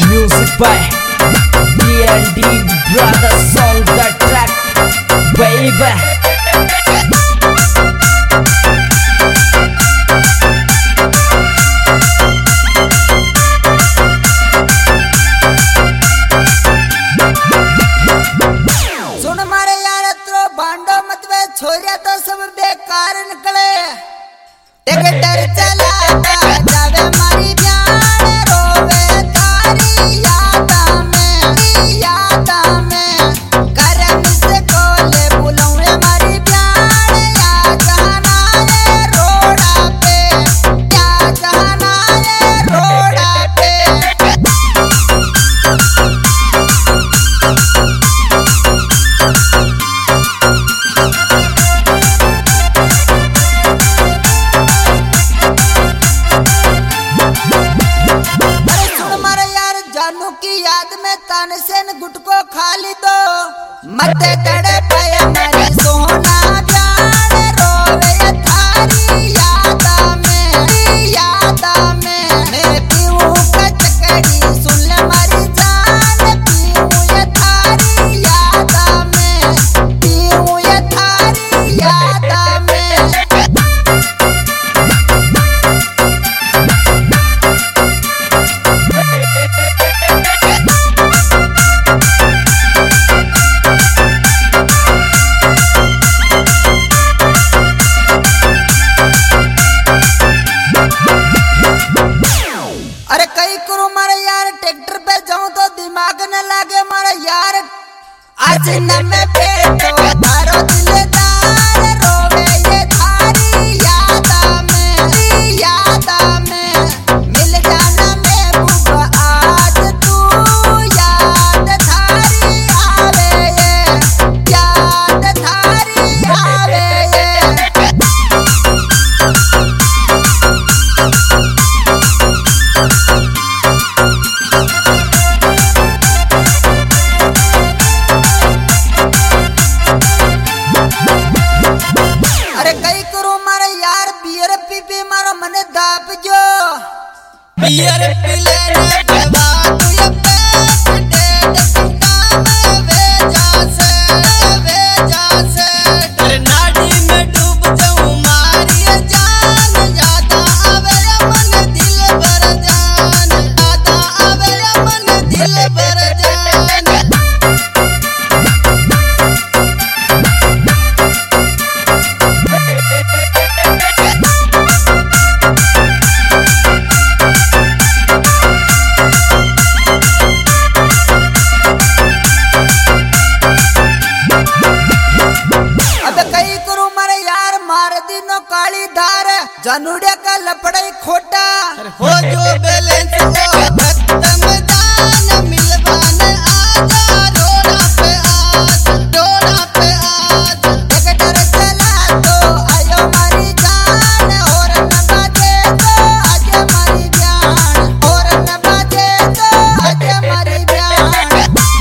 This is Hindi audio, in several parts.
Music by D&D Brothers on the track, baby. सुन मारे यार तो भांडो मत वे छोरिया तो सब बेकार निकले। ट्रैक्टर चलाता जावे मारी जान रोवे तारी यादा में करम से कोले बुलाऊं मारी जान या जहाना ये रोड़ा पे या जहाना ये रोड़ा पे। की याद में तानसेन गुटको खाली दो मत तड़े पाया मेरी सोना जान रोवे थारी यादा में मैं पीऊं कचकड़ी सुन ले मारी जान पीऊं ये थारी यादा में पीऊं ये थारी यादा में। अरे कई करूं मारे यार ट्रैक्टर पे जाऊं तो दिमाग न लागे मारे यार आज न मैं बैठो तारो दिलदार रोवे ये थारी यादा में मिल जाना महबूबा आज तू याद थारी आवे ये याद थारी आवे ये। अरे कई करो मारे यार बियर पी पी मारो मने दाप जो बियर पी लेने के बाद तू ये पेट दे चिंता में वे जा से तेरे नाड़ी में डूब जाऊं मारी ये जान याद आवे मन दिल भर जान याद आवे मन दिल भर जान। काली धार जानूड़े का लपड़ाई खोटा हो जो बैलेंस वो खत्म दान मिलवान आजा रोड़ा पे आज ट्रैक्टर चला तो आयो मारी जान और न बाजे तो आजे मारी जान और न बाजे तो आजे मारी जान।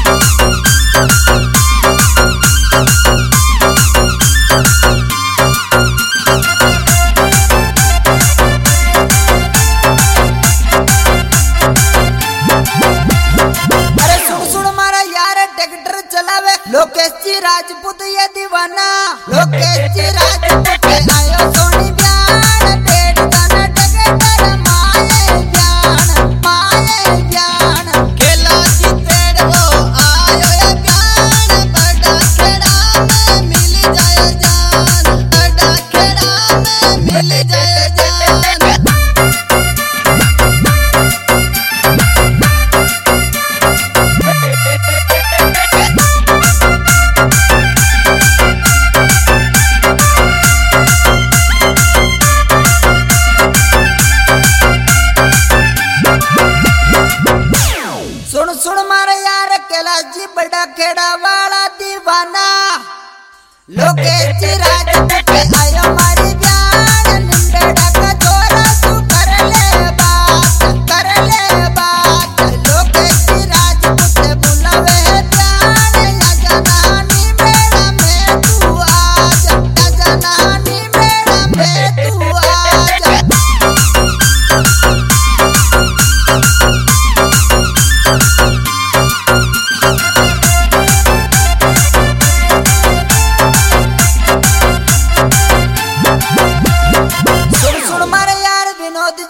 लोकेश जी राजपूत ये दीवाना लोकेश जी राजपूत आयो सोनी ब्यान पेट दाना ट्रैक्टर माये ब्यान केला जी पेड़ वो आयो ये ब्यान बड़ा खेड़ा में मिल जाए जान बड़ा खेड़ा में मिल जाए जान। सुन मारे यार कैलाश जी बड़ा खेड़ा वाला दीवाना लोकेश जी राजपूत आयो मारी जान निम्बेड़ा का जोरा तू कर ले बात लोकेश जी राजपूत बुलावे जान या जनानी मेरा में तू आजा या जनानी मेरा में तू आजा।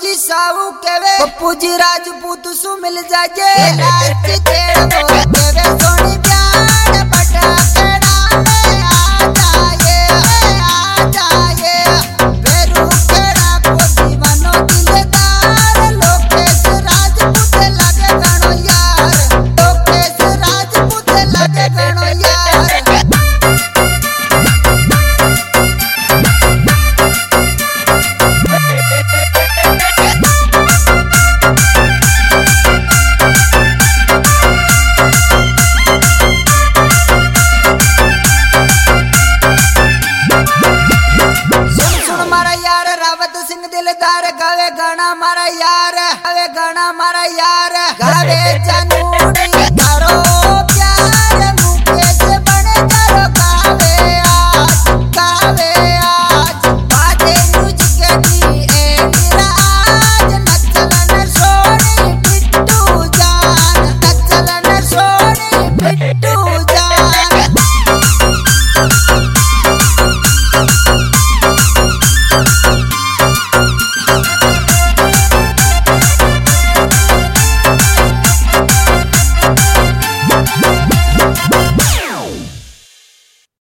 जी साहू केवे पप्पू जी राजपूत सु मिल जाजे लास्ट तेड़ वो केवे सोनी प्यार बटा केड़ा में आ जाए बेरू केड़ा को दीवानो दिलदार लोकेश राजपूत लगे गणो यार लोकेश राजपूत लगे गणो यार दिलदार गावे गाना मारा यार गावे जानूड़ी